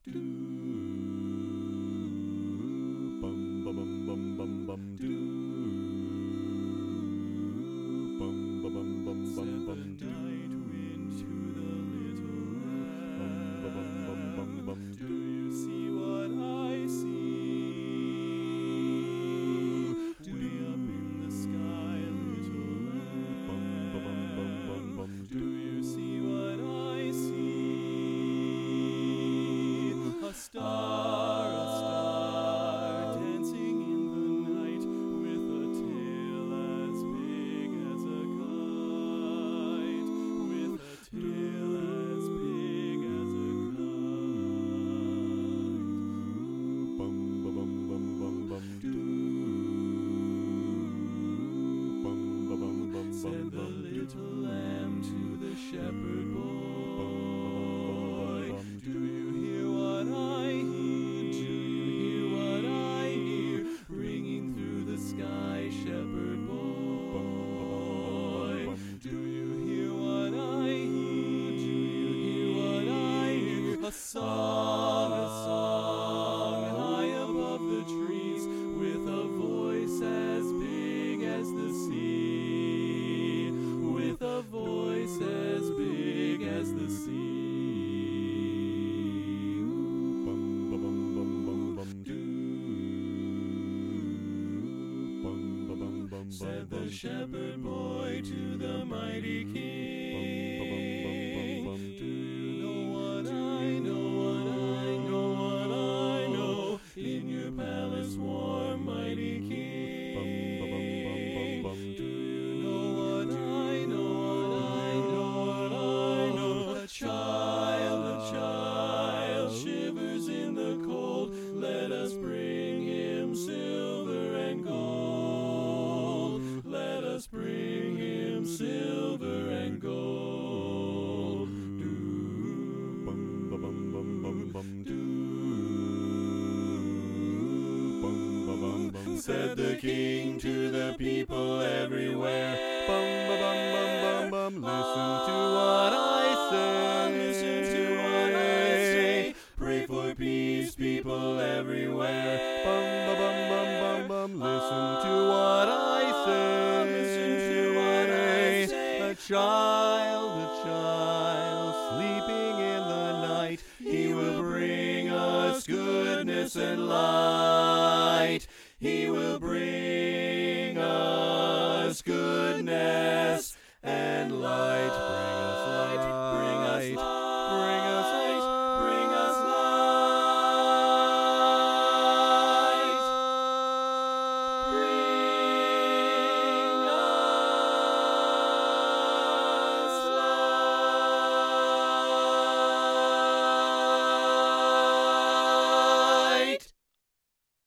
Do bum bum bum bum bum bum do bum bum bum bum bum bum do night wind to the little lamb. bum bum bum bum Do you see what I see? Way up in the sky, little lamb. Do you see what I see? A star, dancing in the night with a tail as big as a kite. With a tail as big as a kite. bum bum bum bum bum do bum bum bum Said the little lamb to the shepherd boy, do you hear what I hear? Do you hear what I hear? Ringing through the sky, shepherd boy. Do you hear what I hear? Do you hear what I hear? A song high above the trees, with a voice as big as the sea. With a voice as big as the sea. bum bum bum bum bum do bum bum bum Said the shepherd boy to the mighty king, do you know what I know, what I know, what I know, in your palace warm, mighty king? Do you know what I know, what I know, what I know? A child shivers in the cold. Let us bring him silver and gold. Let us bring him silver and gold. bum bum bum bum bum do bum bum bum Said the king to the people everywhere, bum bum bum bum bum listen to what I say. listen to what I say. Pray for peace, people everywhere. Bum bum bum bum bum listen to what I say. Listen to what I say. A child sleeping in the night. He will bring us goodness and light. He will bring